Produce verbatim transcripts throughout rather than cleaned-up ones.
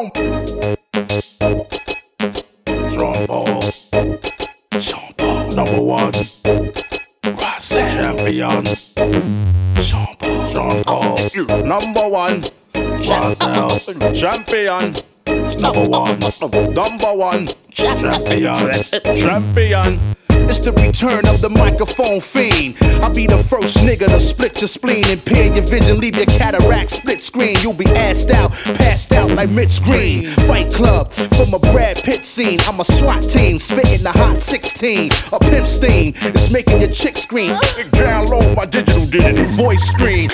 microphone. Strong Paul, Sean Paul, number one. Rising champion, Sean Paul, Sean Paul, number one. Rising champion, number one, number one. Champion, champion. It's the return of the microphone fiend. I'll be the first nigga to split your spleen, impair your vision, leave your cataract split screen. You'll be assed out, passed out like Mitch Green. Fight Club from a Brad Pitt scene. I'm a SWAT team, spitting the hot sixteen. A pimp's theme, it's making your chick scream. Download my digital digital voice screen.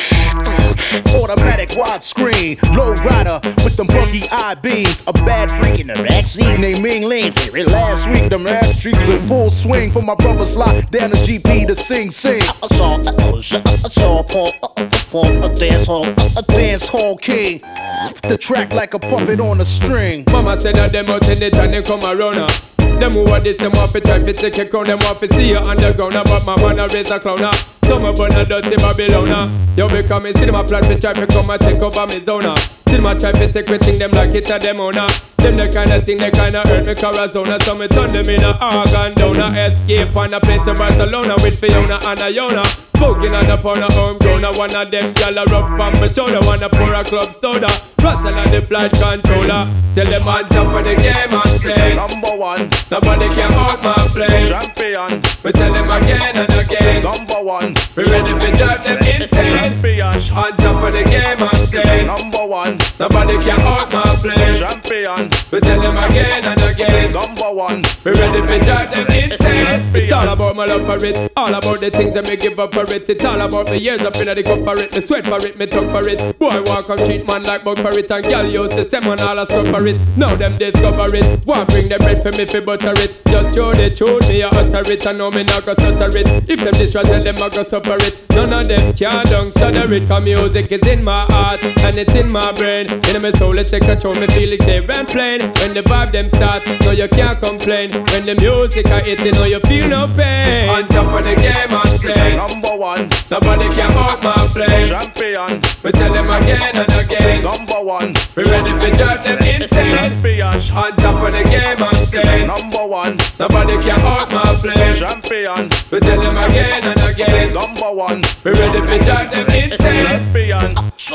Automatic widescreen, low rider with them buggy eye beams. A bad freak in the backseat named Ming Ling. Last week them ass cheeks in full swing. For my brothers locked down the G P to sing, sing. I saw, I saw Paul, Paul, a dance hall, a dance hall king. The track like a puppet on a string. Mama said that them out in the town they come around her. Them who are this, them want to try to take a crown. Them want to see you underground. But my man a raise a clown. Some of them a dirty Babylon. You become a cinema plan to try to come and take over me zona. Cinema try to take everything them like it a them owner. Them the kind of thing they kind of hurt me Corazona. So me turn them in a organ down. Escape on a plane to Barcelona with Fiona and Iona. Smoking on the phone of homegrown. One of them gyal a rub on my shoulder. Wanna pour a club soda. Russell on the flight controller. Tell them I jump on the game and say number one. Nobody can hold my flame. Champion. We tell them again and again. Number one. We ready to drive them insane. Champion. On top of the game and say number one. Nobody can hold my flame. Champion. We tell them again and again. Number one. We ready to drive them insane. It's all about my love for it. All about the things that me give up for it. It's all about me years up in the cup for it. Me sweat for it, me talk for it. Boy walk on street man like bug for it. And girl use the same one all a scrub for it. Now them discover it. Want bring the bread for me fi butter it. Just show the truth, me a utter it. I know me not go stutter it. If them distress tell them I go suffer it. None of them can don't shudder it. Cause music is in my heart and it's in my brain. In my soul it take control, me feel it clear and plain. When the vibe them start, no you can't complain. When the music I hit, you know you feel no pain. On top of the game I play number one. Nobody can hold my flame. Champion. We tell them again and again. Number one. We ready to drive them insane. Champion. On top of the game I stay number one. Nobody can hold my flame. Champion. We tell them again and again. Number one. We ready to drive them insane. Champion.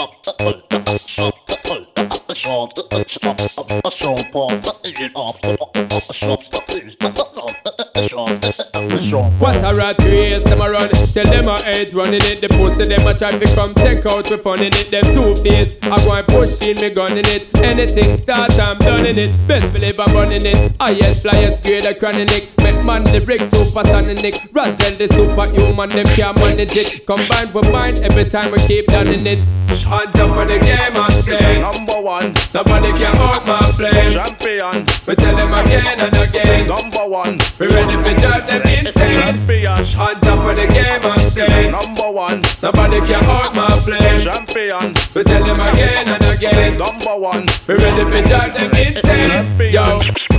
What a rat race them a run. Tell them a hate running it. The pussy them a try to come take out we fun in it. Them two face I go and push in me gun in it. Anything start I'm done in it. Best believe I'm running it. Highest flyers grade a chronic. Make man the brick super sonic. Russell the superhuman them can't manage it. Combined with mine every time we keep down in it. On top of the game I stay number one. Nobody can hold my flame. Champion. We tell them again and again. Number one. We ready to drive them insane. Champion. On top of the game I stay number one. Nobody can hold my flame. Champion. We tell them again and again. Number one. We ready to drive them insane. Yo.